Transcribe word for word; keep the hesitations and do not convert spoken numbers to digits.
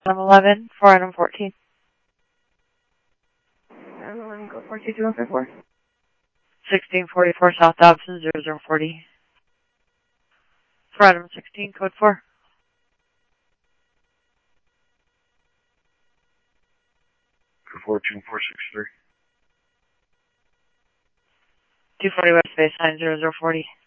item eleven for item fourteen. Item eleven, code four two two one five four. sixteen forty-four South Dobson, zero zero forty. For item sixteen, code four. Code four two four six three. two forty West Baseline, zero zero forty.